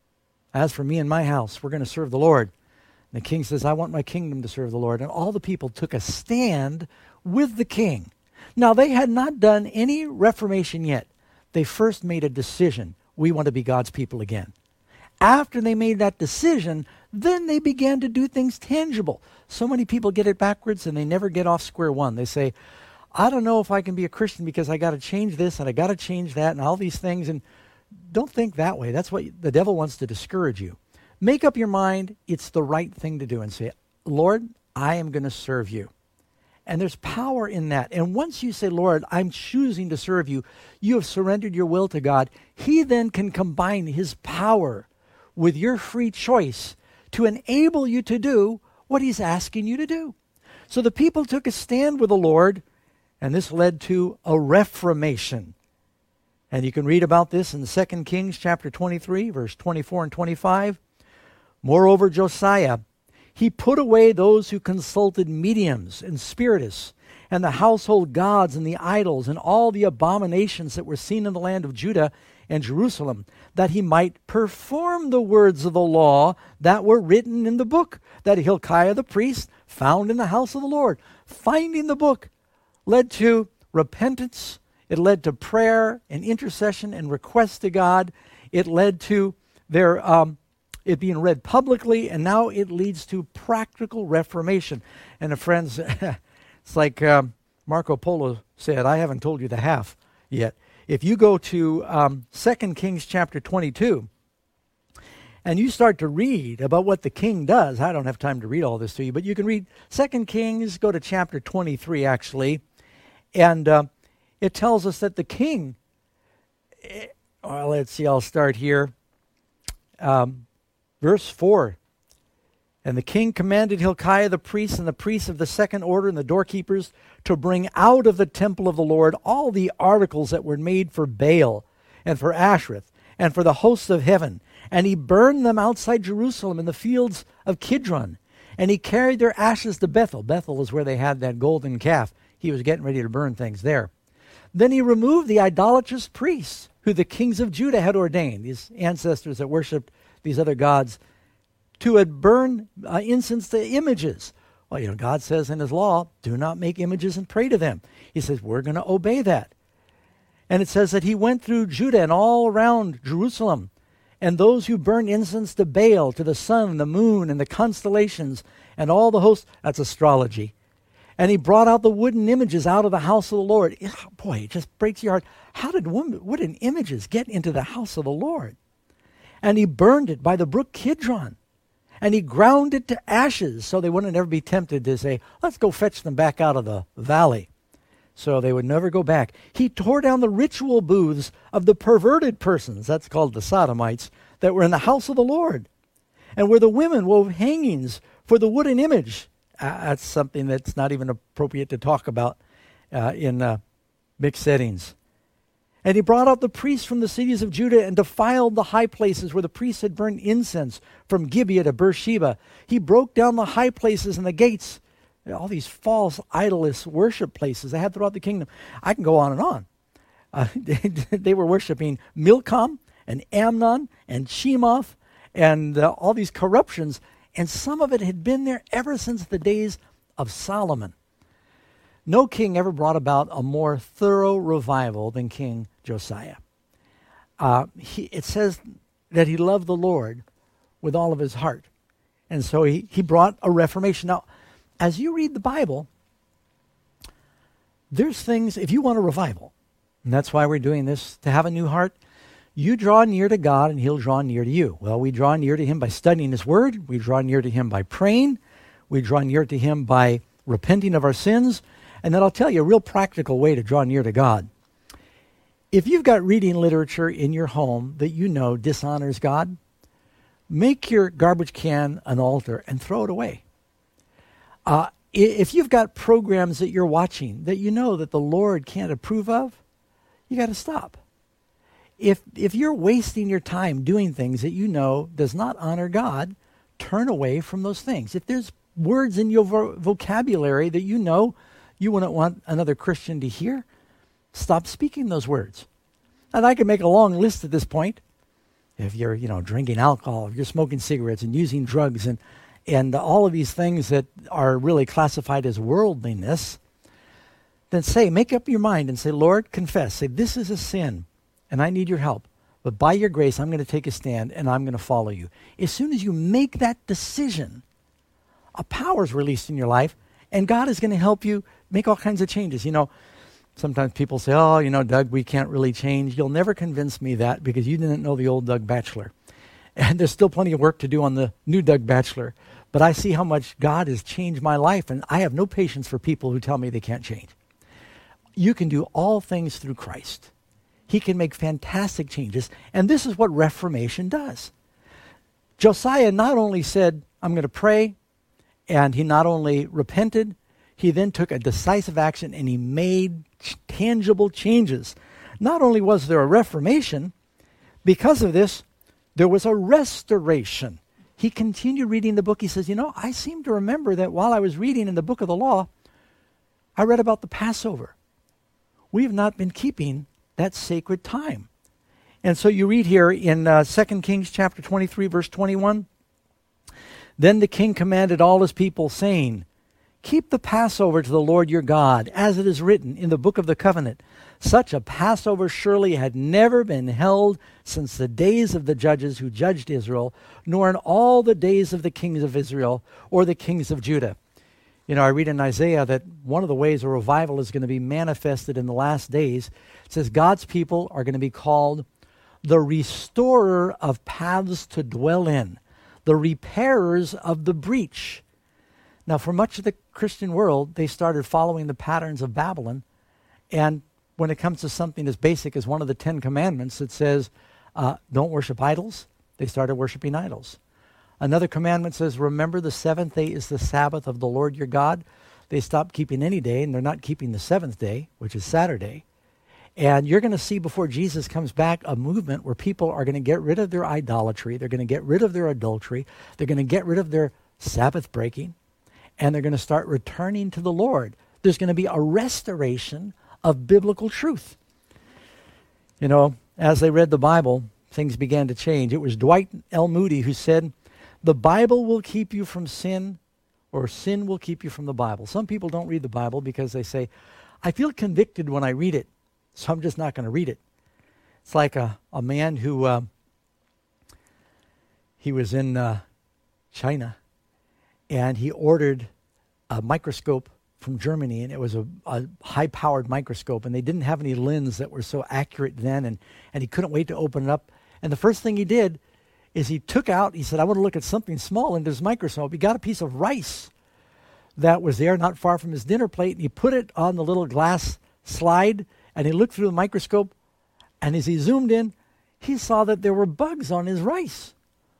As for me and my house, we're going to serve the Lord. And the king says, I want my kingdom to serve the Lord. And all the people took a stand with the king. Now, they had not done any reformation yet. They first made a decision. We want to be God's people again. After they made that decision, then they began to do things tangible. So many people get it backwards and they never get off square one. They say, I don't know if I can be a Christian because I got to change this and I got to change that and all these things. And don't think that way. That's what the devil wants to discourage you. Make up your mind it's the right thing to do and say, Lord, I am going to serve you. And there's power in that. And once you say, Lord, I'm choosing to serve you, you have surrendered your will to God. He then can combine his power with your free choice to enable you to do what he's asking you to do. So the people took a stand with the Lord, and this led to a reformation. And you can read about this in Second Kings chapter twenty-three, verse twenty-four and twenty-five. Moreover, Josiah, he put away those who consulted mediums and spiritists, and the household gods and the idols, and all the abominations that were seen in the land of Judah and Jerusalem, that he might perform the words of the law that were written in the book that Hilkiah the priest found in the house of the Lord. Finding the book led to repentance. It led to prayer and intercession and requests to God. It led to their um, it being read publicly, and now it leads to practical reformation. And uh, friends, it's like um, Marco Polo said, I haven't told you the half yet. If you go to um, Second Kings chapter twenty-two, and you start to read about what the king does, I don't have time to read all this to you, but you can read Second Kings, go to chapter twenty-three actually, and uh, it tells us that the king, eh, well, let's see, I'll start here. Um, verse four. And the king commanded Hilkiah the priest and the priests of the second order and the doorkeepers to bring out of the temple of the Lord all the articles that were made for Baal and for Ashereth and for the hosts of heaven. And he burned them outside Jerusalem in the fields of Kidron. And he carried their ashes to Bethel. Bethel is where they had that golden calf. He was getting ready to burn things there. Then he removed the idolatrous priests who the kings of Judah had ordained, these ancestors that worshipped these other gods, to had burned uh, incense to images. Well, you know, God says in his law, do not make images and pray to them. He says, we're going to obey that. And it says that he went through Judah and all around Jerusalem, and those who burned incense to Baal, to the sun and the moon and the constellations and all the hosts, that's astrology. And he brought out the wooden images out of the house of the Lord. Boy, it just breaks your heart. How did wooden images get into the house of the Lord? And he burned it by the brook Kidron. And he ground it to ashes so they wouldn't ever be tempted to say, let's go fetch them back out of the valley. So they would never go back. He tore down the ritual booths of the perverted persons, that's called the sodomites, that were in the house of the Lord, and where the women wove hangings for the wooden image. Uh, that's something that's not even appropriate to talk about uh, in uh, mixed settings. And he brought out the priests from the cities of Judah and defiled the high places where the priests had burned incense, from Gibeah to Beersheba. He broke down the high places and the gates, all these false idolous worship places they had throughout the kingdom. I can go on and on. Uh, they, they were worshiping Milcom and Amnon and Shemoth and uh, all these corruptions, and some of it had been there ever since the days of Solomon. No king ever brought about a more thorough revival than King Josiah. Uh, he, it says that he loved the Lord with all of his heart. And so he, he brought a reformation. Now, as you read the Bible, there's things, if you want a revival, and that's why we're doing this, to have a new heart, you draw near to God and he'll draw near to you. Well, we draw near to him by studying his word. We draw near to him by praying. We draw near to him by repenting of our sins. And then I'll tell you a real practical way to draw near to God. If you've got reading literature in your home that you know dishonors God, make your garbage can an altar and throw it away. Uh, if you've got programs that you're watching that you know that the Lord can't approve of, you got to stop. If if you're wasting your time doing things that you know does not honor God, turn away from those things. If there's words in your vo- vocabulary that you know you wouldn't want another Christian to hear, stop speaking those words. And I could make a long list at this point. If you're, you know, drinking alcohol, if you're smoking cigarettes and using drugs and and all of these things that are really classified as worldliness, then say, make up your mind and say, Lord, confess. Say, this is a sin and I need your help. But by your grace, I'm going to take a stand and I'm going to follow you. As soon as you make that decision, a power is released in your life and God is going to help you make all kinds of changes. You know, sometimes people say, oh, you know, Doug, we can't really change. You'll never convince me that because you didn't know the old Doug Batchelor. And there's still plenty of work to do on the new Doug Batchelor. But I see how much God has changed my life, and I have no patience for people who tell me they can't change. You can do all things through Christ. He can make fantastic changes, and this is what Reformation does. Josiah not only said, I'm going to pray, and he not only repented, he then took a decisive action and he made ch- tangible changes. not only was there a reformation, because of this, there was a restoration. He continued reading the book. He says, you know, I seem to remember that while I was reading in the book of the law, I read about the Passover. We have not been keeping that sacred time. And so you read here in uh, Second Kings chapter twenty-three, verse twenty-one, then the king commanded all his people, saying, keep the Passover to the Lord your God, as it is written in the book of the covenant. Such a Passover surely had never been held since the days of the judges who judged Israel, nor in all the days of the kings of Israel or the kings of Judah. You know, I read in Isaiah that one of the ways a revival is going to be manifested in the last days, it says God's people are going to be called the restorer of paths to dwell in, the repairers of the breach. Now, for much of the Christian world, they started following the patterns of Babylon. And when it comes to something as basic as one of the Ten Commandments that says, uh, don't worship idols, they started worshiping idols. Another commandment says, remember the seventh day is the Sabbath of the Lord your God. They stopped keeping any day, and they're not keeping the seventh day, which is Saturday. And you're going to see before Jesus comes back a movement where people are going to get rid of their idolatry. They're going to get rid of their adultery. They're going to get rid of their Sabbath breaking. And they're going to start returning to the Lord. There's going to be a restoration of biblical truth. You know, as they read the Bible, things began to change. It was Dwight L. Moody who said, the Bible will keep you from sin, or sin will keep you from the Bible. Some people don't read the Bible because they say, I feel convicted when I read it, so I'm just not going to read it. It's like a, a man who, uh, he was in uh, China, and he ordered a microscope from Germany, and it was a, a high-powered microscope, and they didn't have any lenses that were so accurate then, and, and he couldn't wait to open it up. And the first thing he did is he took out, he said, I want to look at something small into his microscope. He got a piece of rice that was there not far from his dinner plate, and he put it on the little glass slide, and he looked through the microscope, and as he zoomed in, he saw that there were bugs on his rice.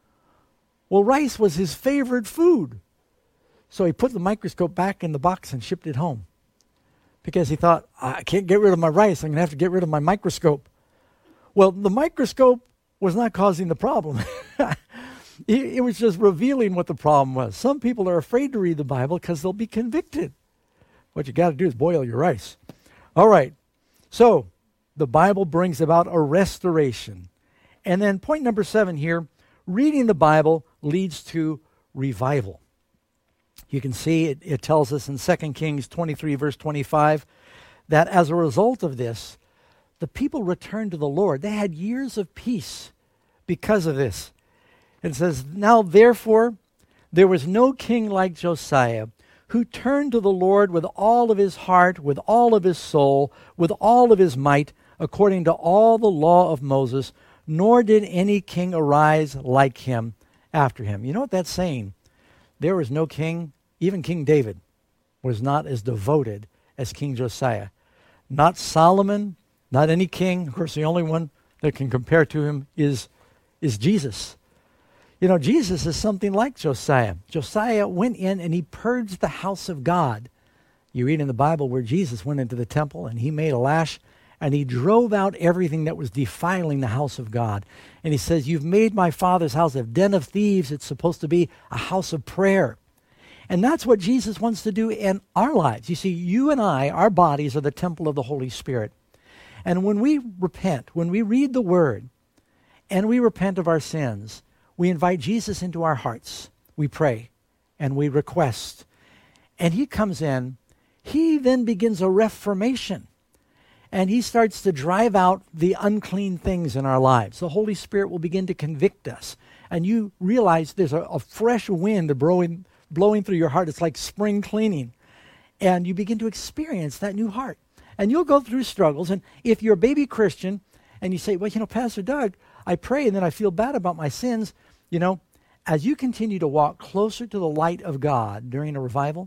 Well, rice was his favorite food. So he put the microscope back in the box and shipped it home because he thought, I can't get rid of my rice. I'm going to have to get rid of my microscope. Well, the microscope was not causing the problem. it, it was just revealing what the problem was. Some people are afraid to read the Bible because they'll be convicted. What you got to do is boil your rice. All right. So the Bible brings about a restoration. And then point number seven here, reading the Bible leads to revival. You can see it, it tells us in Second Kings twenty-three, verse twenty-five, that as a result of this, the people returned to the Lord. They had years of peace because of this. It says, now therefore, there was no king like Josiah, who turned to the Lord with all of his heart, with all of his soul, with all of his might, according to all the law of Moses, nor did any king arise like him after him. You know what that's saying? There was no king, even King David was not as devoted as King Josiah. Not Solomon, not any king. Of course, the only one that can compare to him is, is Jesus. You know, Jesus is something like Josiah. Josiah went in and he purged the house of God. You read in the Bible where Jesus went into the temple and he made a lash and he drove out everything that was defiling the house of God. And he says, you've made my Father's house a den of thieves. It's supposed to be a house of prayer. And that's what Jesus wants to do in our lives. You see, you and I, our bodies are the temple of the Holy Spirit. And when we repent, when we read the Word, and we repent of our sins, we invite Jesus into our hearts. We pray, and we request. And he comes in. He then begins a reformation. And he starts to drive out the unclean things in our lives. The Holy Spirit will begin to convict us. And you realize there's a, a fresh wind blowing, blowing through your heart. It's like spring cleaning. And you begin to experience that new heart. And you'll go through struggles. And if you're a baby Christian and you say, well, you know, Pastor Doug, I pray and then I feel bad about my sins. You know, as you continue to walk closer to the light of God during a revival,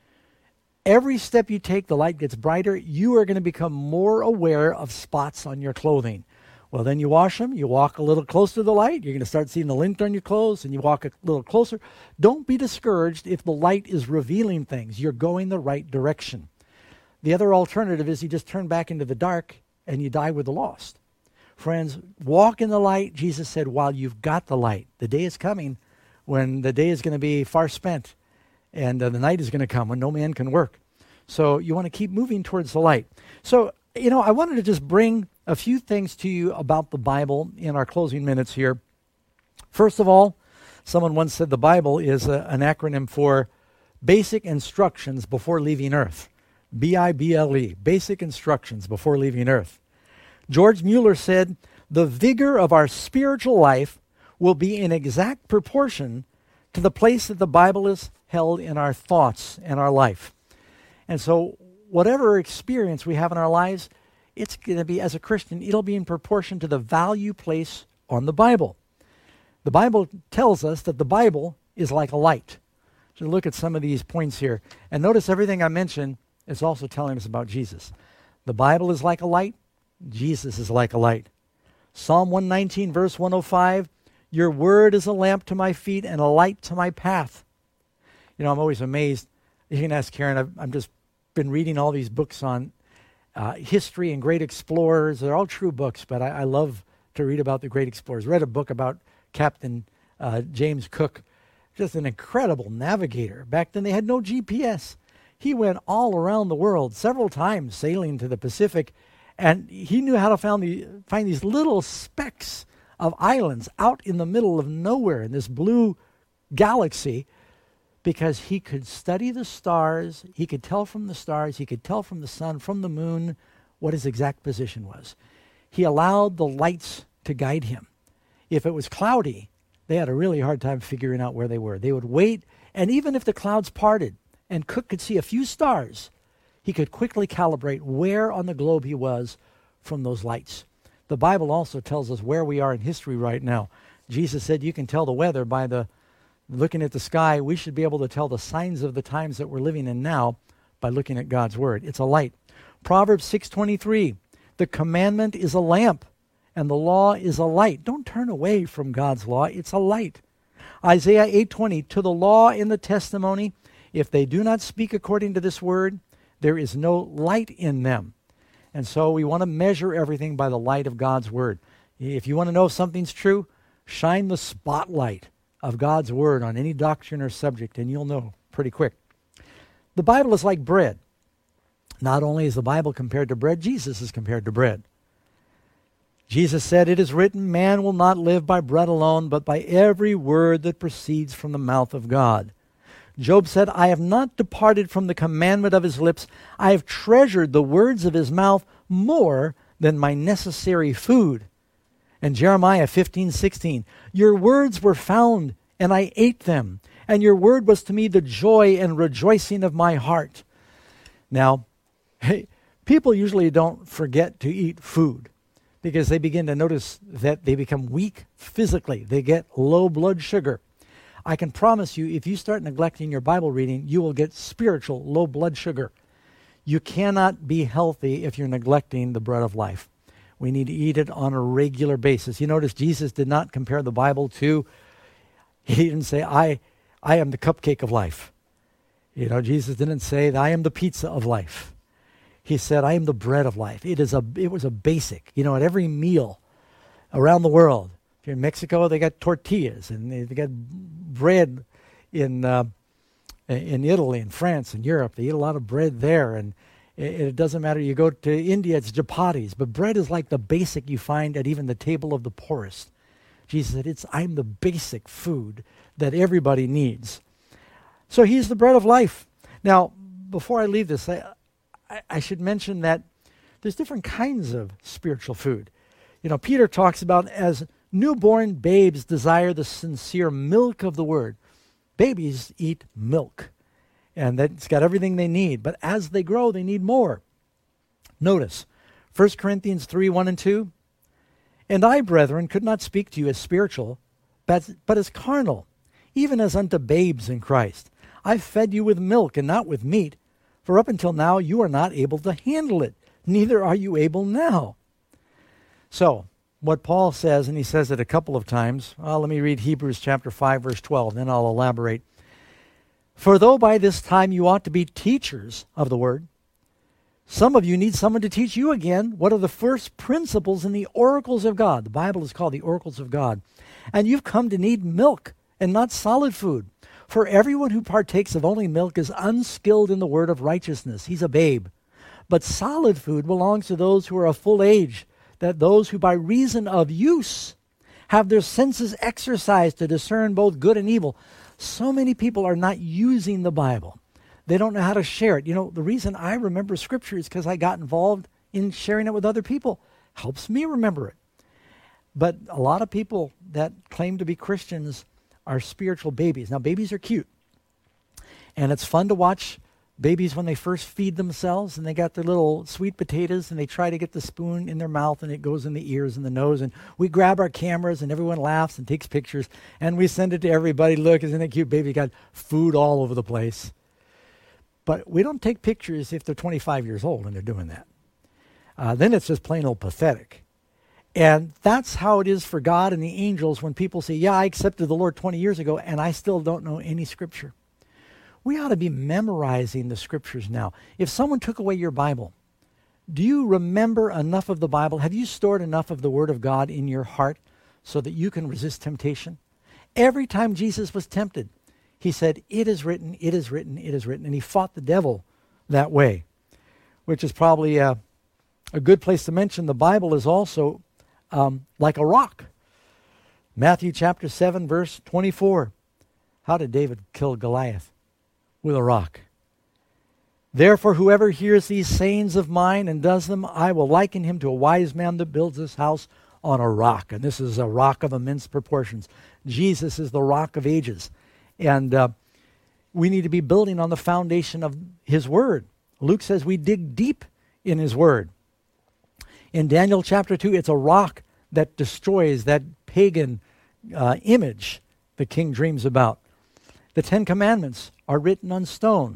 every step you take, the light gets brighter. You are going to become more aware of spots on your clothing. Well, then you wash them. You walk a little closer to the light. You're going to start seeing the lint on your clothes, and you walk a little closer. Don't be discouraged if the light is revealing things. You're going the right direction. The other alternative is you just turn back into the dark, and you die with the lost. Friends, walk in the light, Jesus said, while you've got the light. The day is coming when the day is going to be far spent, and uh, the night is going to come when no man can work. So you want to keep moving towards the light. So, you know, I wanted to just bring a few things to you about the Bible in our closing minutes here. First of all, someone once said the Bible is a, an acronym for Basic Instructions Before Leaving Earth. B I B L E, Basic Instructions Before Leaving Earth. George Mueller said, the vigor of our spiritual life will be in exact proportion to the place that the Bible is held in our thoughts and our life. And so whatever experience we have in our lives, it's going to be, as a Christian, it'll be in proportion to the value placed on the Bible. The Bible tells us that the Bible is like a light. So look at some of these points here. And notice everything I mentioned is also telling us about Jesus. The Bible is like a light. Jesus is like a light. Psalm one nineteen, verse one oh five, your word is a lamp to my feet and a light to my path. You know, I'm always amazed. You can ask Karen, I've, I've just been reading all these books on uh, history and great explorers. They're all true books, but I, I love to read about the great explorers. Read a book about Captain uh, James Cook, just an incredible navigator. Back then they had no G P S. He went all around the world several times sailing to the Pacific, and he knew how to find, the, find these little specks of islands out in the middle of nowhere in this blue galaxy, because he could study the stars, he could tell from the stars, he could tell from the sun, from the moon, what his exact position was. He allowed the lights to guide him. If it was cloudy, they had a really hard time figuring out where they were. They would wait, and even if the clouds parted and Cook could see a few stars, he could quickly calibrate where on the globe he was from those lights. The Bible also tells us where we are in history right now. Jesus said you can tell the weather by the looking at the sky. We should be able to tell the signs of the times that we're living in now by looking at God's word. It's a light. Proverbs six twenty-three, the commandment is a lamp and the law is a light. Don't turn away from God's law. It's a light. Isaiah eight twenty, to the law and the testimony, if they do not speak according to this word, there is no light in them. And so we want to measure everything by the light of God's word. If you want to know if something's true, shine the spotlight of God's word on any doctrine or subject, and you'll know pretty quick. The Bible is like bread. Not only is the Bible compared to bread, Jesus is compared to bread. Jesus said, it is written, man will not live by bread alone, but by every word that proceeds from the mouth of God. Job said, I have not departed from the commandment of his lips. I have treasured the words of his mouth more than my necessary food. And Jeremiah fifteen sixteen, your words were found, and I ate them, and your word was to me the joy and rejoicing of my heart. Now, hey, people usually don't forget to eat food because they begin to notice that they become weak physically. They get low blood sugar. I can promise you, if you start neglecting your Bible reading, you will get spiritual low blood sugar. You cannot be healthy if you're neglecting the bread of life. We need to eat it on a regular basis. You notice Jesus did not compare the Bible to, he didn't say, I, I am the cupcake of life. You know, Jesus didn't say that I am the pizza of life. He said, I am the bread of life. It is a, it was a basic, you know, at every meal around the world. If you're in Mexico, they got tortillas, and they, they got bread in uh, in Italy and France and Europe. They eat a lot of bread there, and it, it doesn't matter. You go to India, it's chapatis, but bread is like the basic you find at even the table of the poorest. Jesus said, "It's I'm the basic food that everybody needs." So he's the bread of life. Now, before I leave this, I, I, I should mention that there's different kinds of spiritual food. You know, Peter talks about as newborn babes desire the sincere milk of the word. Babies eat milk, and that's got everything they need. But as they grow, they need more. Notice, First Corinthians three, one and two. And I, brethren, could not speak to you as spiritual, but, but as carnal, even as unto babes in Christ. I fed you with milk and not with meat, for up until now you are not able to handle it, neither are you able now. So, what Paul says, and he says it a couple of times. Well, let me read Hebrews chapter five, verse twelve, then I'll elaborate. For though by this time you ought to be teachers of the word, Some of you need someone to teach you again what are the first principles in the oracles of God. The Bible is called the oracles of God. And you've come to need milk and not solid food. For everyone who partakes of only milk is unskilled in the word of righteousness. He's a babe. But solid food belongs to those who are of full age, that those who by reason of use have their senses exercised to discern both good and evil. So many people are not using the Bible. They don't know how to share it. You know, the reason I remember Scripture is because I got involved in sharing it with other people. Helps me remember it. But a lot of people that claim to be Christians are spiritual babies. Now, babies are cute. And it's fun to watch babies when they first feed themselves, and they got their little sweet potatoes, and they try to get the spoon in their mouth, and it goes in the ears and the nose. And we grab our cameras, and everyone laughs and takes pictures, and we send it to everybody. Look, isn't it cute? Baby got food all over the place. But we don't take pictures if they're twenty-five years old and they're doing that. Uh, then it's just plain old pathetic. And that's how it is for God and the angels when people say, yeah, I accepted the Lord twenty years ago and I still don't know any Scripture. We ought to be memorizing the Scriptures now. If someone took away your Bible, do you remember enough of the Bible? Have you stored enough of the Word of God in your heart so that you can resist temptation? Every time Jesus was tempted, he said, it is written, it is written, it is written. And he fought the devil that way, which is probably a, a good place to mention. The Bible is also um, like a rock. Matthew chapter seven, verse twenty-four. How did David kill Goliath? With a rock. Therefore, whoever hears these sayings of mine and does them, I will liken him to a wise man that builds his house on a rock. And this is a rock of immense proportions. Jesus is the rock of ages. And uh, we need to be building on the foundation of his word. Luke says we dig deep in his word. In Daniel chapter two, it's a rock that destroys that pagan uh, image the king dreams about. The Ten Commandments are written on stone.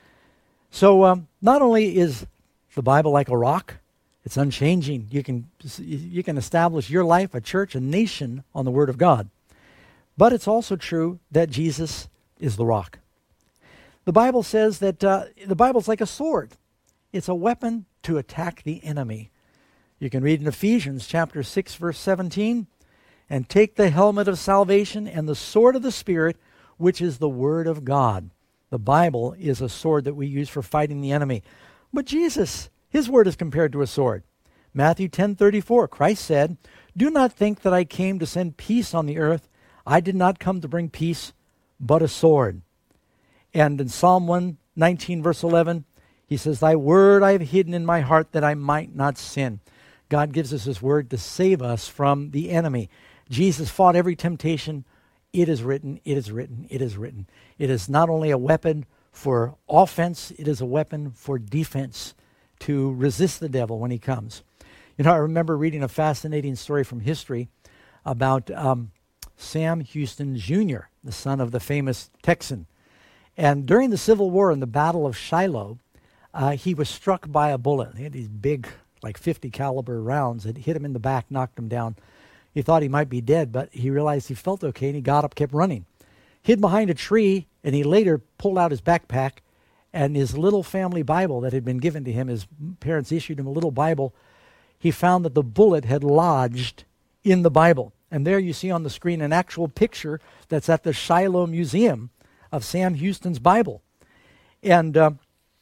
So um, not only is the Bible like a rock, it's unchanging. You can, you can establish your life, a church, a nation on the word of God. But it's also true that Jesus is the rock. The Bible says that uh, the Bible's like a sword. It's a weapon to attack the enemy. You can read in Ephesians chapter six, verse seventeen, and take the helmet of salvation and the sword of the Spirit, which is the word of God. The Bible is a sword that we use for fighting the enemy. But Jesus, his word is compared to a sword. Matthew ten thirty-four, Christ said, do not think that I came to send peace on the earth. I did not come to bring peace, but a sword. And in Psalm one nineteen, verse eleven, he says, thy word I have hidden in my heart that I might not sin. God gives us his word to save us from the enemy. Jesus fought every temptation. It is written, it is written, it is written. It is not only a weapon for offense, it is a weapon for defense to resist the devil when he comes. You know, I remember reading a fascinating story from history about um, Sam Houston Junior, the son of the famous Texan. And during the Civil War in the Battle of Shiloh, uh, he was struck by a bullet. He had these big, like fifty caliber rounds that hit him in the back, knocked him down. He thought he might be dead, but he realized he felt okay, and he got up, kept running. Hid behind a tree, and he later pulled out his backpack, and his little family Bible that had been given to him, his parents issued him a little Bible. He found that the bullet had lodged in the Bible. And there you see on the screen an actual picture that's at the Shiloh Museum of Sam Houston's Bible. And uh,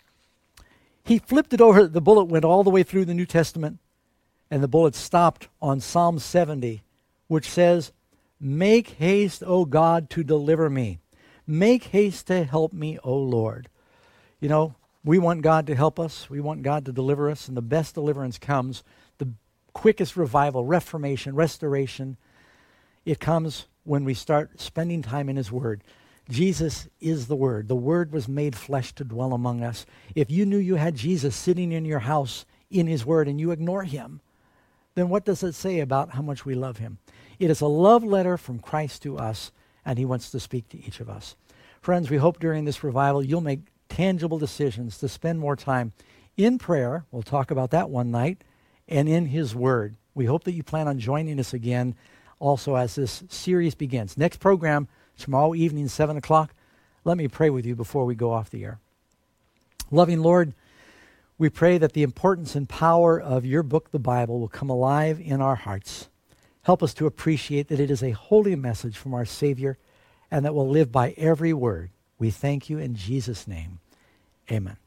he flipped it over. The bullet went all the way through the New Testament, and the bullet stopped on Psalm seventy, which says, make haste, O God, to deliver me. Make haste to help me, O Lord. You know, we want God to help us. We want God to deliver us, and the best deliverance comes, the quickest revival, reformation, restoration, it comes when we start spending time in his word. Jesus is the Word. The Word was made flesh to dwell among us. If you knew you had Jesus sitting in your house in his Word and you ignore him, then what does it say about how much we love him? It is a love letter from Christ to us, and he wants to speak to each of us. Friends, we hope during this revival you'll make tangible decisions to spend more time in prayer. We'll talk about that one night, and in his Word. We hope that you plan on joining us again also as this series begins. Next program, tomorrow evening, seven o'clock. Let me pray with you before we go off the air. Loving Lord, We pray that the importance and power of your book, the Bible, will come alive in our hearts. Help us to appreciate that it is a holy message from our Savior and that we'll live by every word. We thank you in Jesus' name. Amen.